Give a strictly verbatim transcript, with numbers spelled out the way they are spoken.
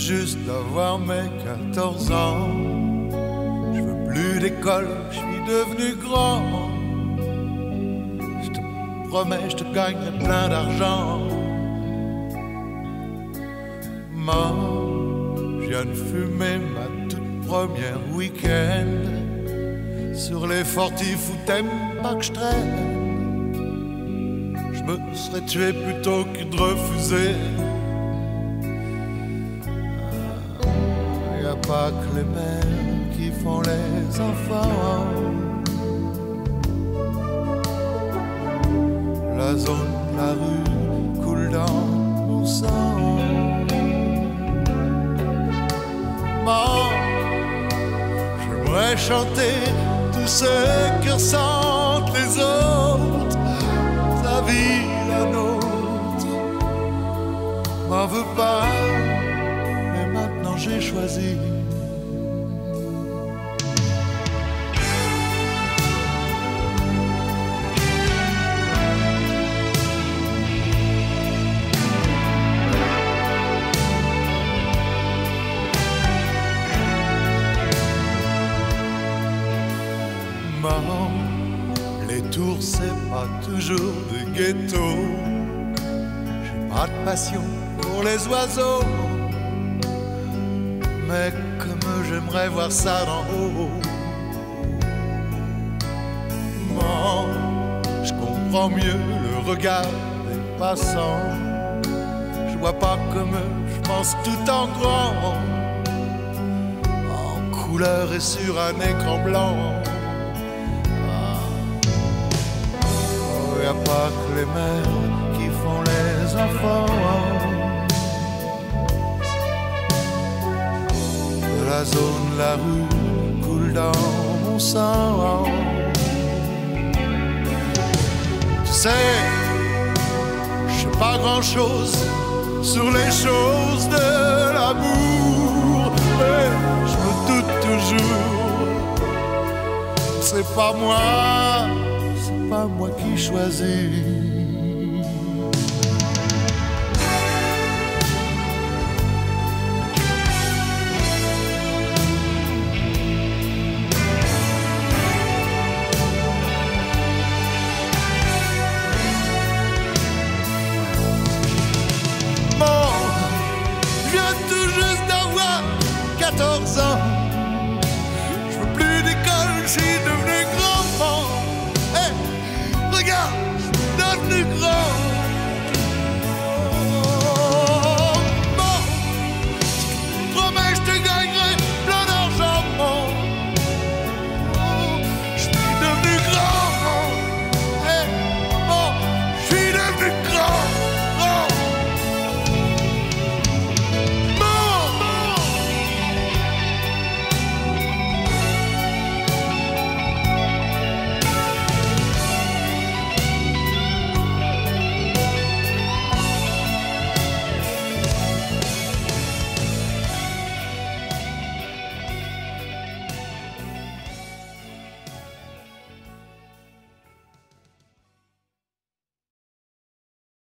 juste d'avoir mes quatorze ans. Je veux plus d'école, je suis devenu grand. Je te promets, je te gagnerai plein d'argent. Maman, je viens de fumer ma toute première week-end sur les fortifs où t'aimes pas que je traîne. Je me serais tué plutôt que de refuser. Y a pas que les mères qui font les enfants. La zone, la rue coule dans mon sang. Maman, j'aimerais chanter tout ce que ressentent les autres. Ta vie, la nôtre, m'en veux pas, mais maintenant j'ai choisi. Maman, les tours c'est pas toujours des ghettos. J'ai pas de passion pour les oiseaux, mais comme j'aimerais voir ça d'en haut. Maman, je comprends mieux le regard des passants. Je vois pas comme eux, je pense tout en grand, en couleur et sur un écran blanc. Y a pas que les mères qui font les enfants. La zone, la rue coule dans mon sang. Tu sais, je sais pas grand chose sur les choses de l'amour, mais je me doute toujours. C'est pas moi, pas moi qui choisis. Bon, je viens tout juste d'avoir quatorze ans.